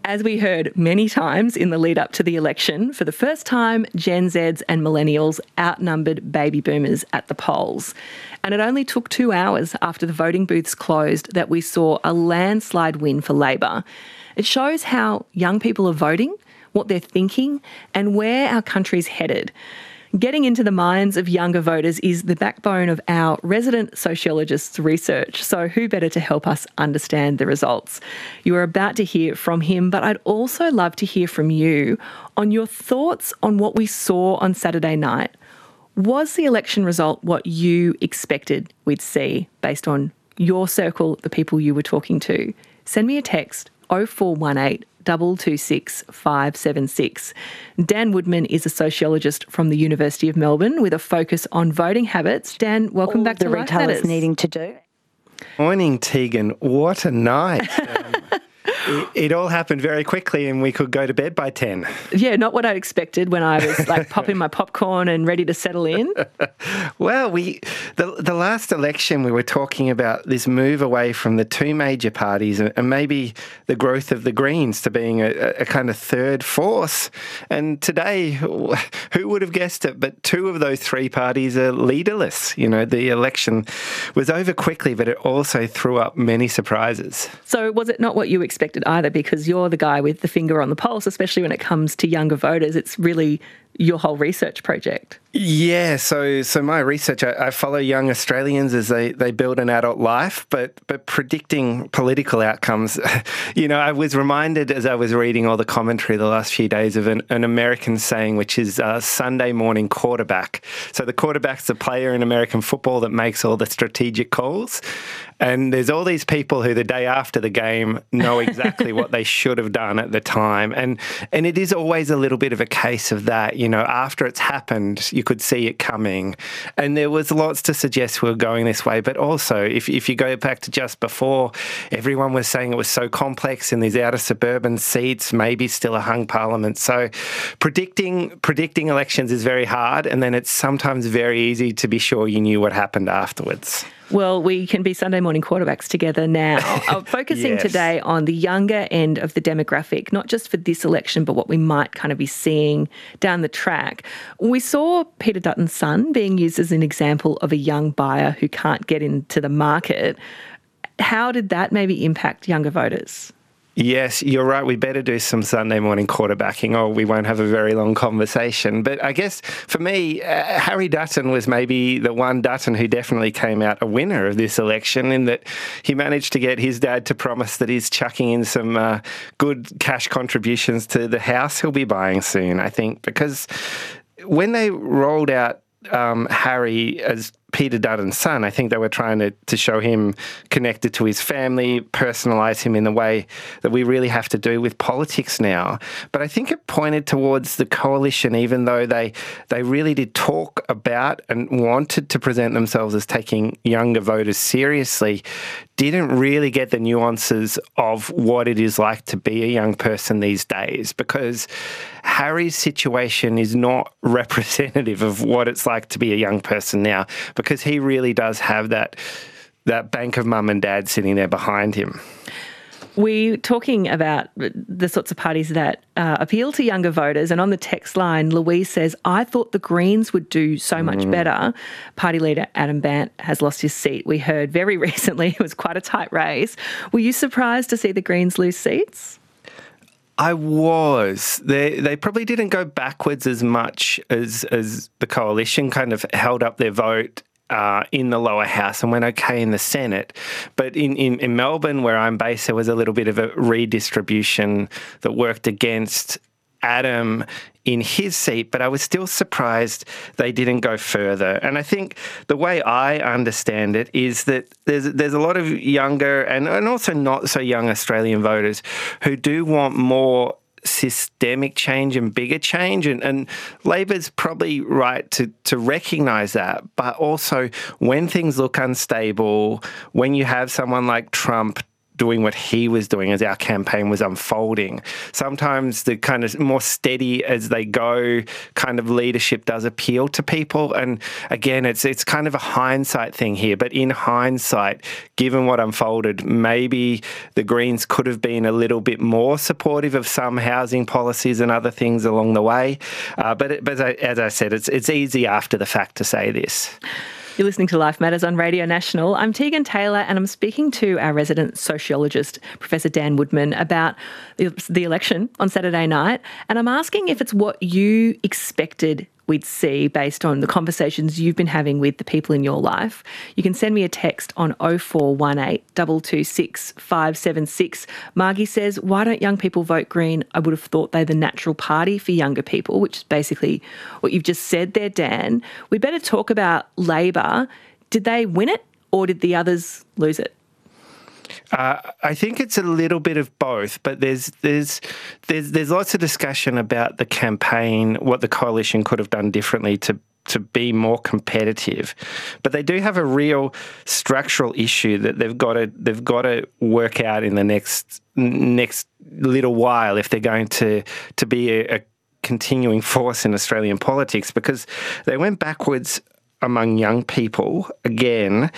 As we heard many times in the lead up to the election, for the first time, Gen Zs and millennials outnumbered baby boomers at the polls. And it only took 2 hours after the voting booths closed that we saw a landslide win for Labor. It shows how young people are voting, what they're thinking, and where our country's headed. Getting into the minds of younger voters is the backbone of our resident sociologist's research, so who better to help us understand the results? You are about to hear from him, but I'd also love to hear from you on your thoughts on what we saw on Saturday night. Was the election result what you expected we'd see based on your circle, the people you were talking to? Send me a text 0418 226 576. Dan Woodman is a sociologist from the University of Melbourne with a focus on voting habits. Dan, welcome back to Life Matters. Needing to do. Morning, Tegan. What a night. It all happened very quickly and we could go to bed by 10. Yeah, not what I expected when I was like popping my popcorn and ready to settle in. Well, the last election we were talking about this move away from the two major parties and maybe the growth of the Greens to being a kind of third force. And today, who would have guessed it? But two of those three parties are leaderless. You know, the election was over quickly, but it also threw up many surprises. So was it not what you expected either, because you're the guy with the finger on the pulse, especially when it comes to younger voters? It's really your whole research project. Yeah, so my research, I follow young Australians as they build an adult life, but predicting political outcomes, you know, I was reminded as I was reading all the commentary the last few days of an American saying, which is Sunday morning quarterback. So the quarterback's the player in American football that makes all the strategic calls. And there's all these people who the day after the game know exactly what they should have done at the time. And it is always a little bit of a case of that, you know, after it's happened, you could see it coming. And there was lots to suggest we were going this way. But also, if you go back to just before, everyone was saying it was so complex in these outer suburban seats, maybe still a hung parliament. So predicting elections is very hard. And then it's sometimes very easy to be sure you knew what happened afterwards. Well, we can be Sunday morning quarterbacks together now. I'm focusing Yes. today on the younger end of the demographic, not just for this election, but what we might kind of be seeing down the track. We saw Peter Dutton's son being used as an example of a young buyer who can't get into the market. How did that maybe impact younger voters? Yes, you're right. We better do some Sunday morning quarterbacking or we won't have a very long conversation. But I guess for me, Harry Dutton was maybe the one Dutton who definitely came out a winner of this election in that he managed to get his dad to promise that he's chucking in some good cash contributions to the house he'll be buying soon, I think, because when they rolled out Harry as Peter Dutton's son, I think they were trying to show him connected to his family, personalise him in the way that we really have to do with politics now. But I think it pointed towards the coalition, even though they really did talk about and wanted to present themselves as taking younger voters seriously, didn't really get the nuances of what it is like to be a young person these days, because Harry's situation is not representative of what it's like to be a young person now, because he really does have that bank of mum and dad sitting there behind him. We're talking about the sorts of parties that appeal to younger voters. And on the text line, Louise says, I thought the Greens would do so much better. Party leader Adam Bandt has lost his seat. We heard very recently it was quite a tight race. Were you surprised to see the Greens lose seats? I was. They probably didn't go backwards as much as the coalition kind of held up their vote in the lower house and went okay in the Senate. But in Melbourne, where I'm based, there was a little bit of a redistribution that worked against Adam in his seat, but I was still surprised they didn't go further. And I think the way I understand it is that there's a lot of younger and also not so young Australian voters who do want more systemic change and bigger change, and Labor's probably right to recognise that. But also, when things look unstable, when you have someone like Trump doing what he was doing as our campaign was unfolding. Sometimes the kind of more steady as they go kind of leadership does appeal to people. And again, it's kind of a hindsight thing here. But in hindsight, given what unfolded, maybe the Greens could have been a little bit more supportive of some housing policies and other things along the way. But as I said, it's easy after the fact to say this. You're listening to Life Matters on Radio National. I'm Tegan Taylor and I'm speaking to our resident sociologist, Professor Dan Woodman, about the election on Saturday night. And I'm asking if it's what you expected we'd see based on the conversations you've been having with the people in your life. You can send me a text on 0418 226 576. Margie says, why don't young people vote Green? I would have thought they're the natural party for younger people, which is basically what you've just said there, Dan. We better talk about Labor. Did they win it or did the others lose it? I think it's a little bit of both, but there's lots of discussion about the campaign, what the coalition could have done differently to be more competitive. But they do have a real structural issue that they've got to work out in the next little while if they're going to be a continuing force in Australian politics, because they went backwards among young people again.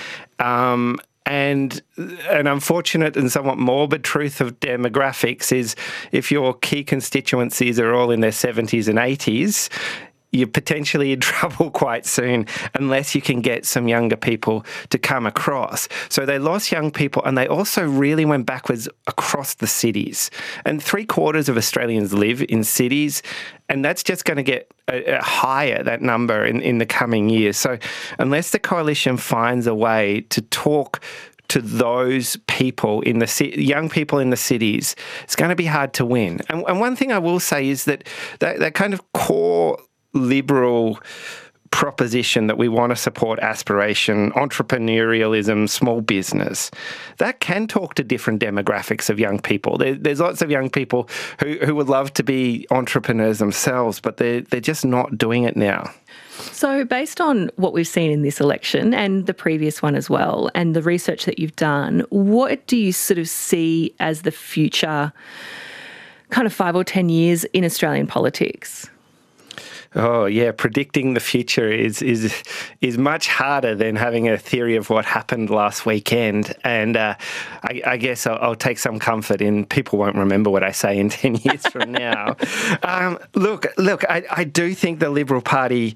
And an unfortunate and somewhat morbid truth of demographics is if your key constituencies are all in their 70s and 80s, you're potentially in trouble quite soon unless you can get some younger people to come across. So they lost young people and they also really went backwards across the cities. And 3/4 of Australians live in cities, and that's just going to get higher, that number, in the coming years. So unless the coalition finds a way to talk to those people in the young people in the cities, it's going to be hard to win. And one thing I will say is that kind of core liberal proposition that we want to support aspiration, entrepreneurialism, small business, that can talk to different demographics of young people. There's lots of young people who would love to be entrepreneurs themselves, but they're just not doing it now. So based on what we've seen in this election and the previous one as well, and the research that you've done, what do you sort of see as the future kind of 5 or 10 years in Australian politics? Oh, yeah, predicting the future is much harder than having a theory of what happened last weekend. And I guess I'll take some comfort in people won't remember what I say in 10 years from now. Look, I do think the Liberal Party...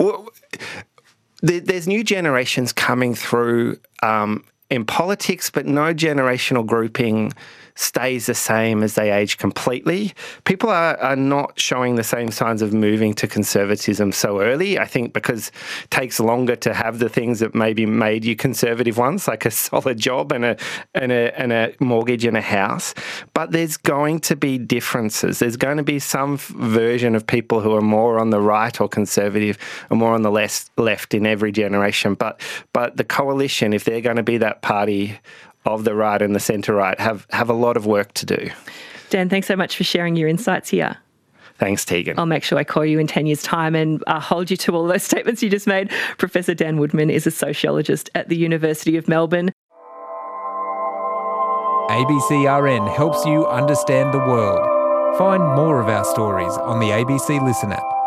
there's new generations coming through in politics, but no generational grouping stays the same as they age completely. People are not showing the same signs of moving to conservatism so early, I think because it takes longer to have the things that maybe made you conservative once, like a solid job and a mortgage and a house. But there's going to be differences. There's going to be some version of people who are more on the right or conservative and more on the left in every generation. But the coalition, if they're going to be that party of the right and the centre-right, have a lot of work to do. Dan, thanks so much for sharing your insights here. Thanks, Tegan. I'll make sure I call you in 10 years' time and hold you to all those statements you just made. Professor Dan Woodman is a sociologist at the University of Melbourne. ABCRN helps you understand the world. Find more of our stories on the ABC Listen app.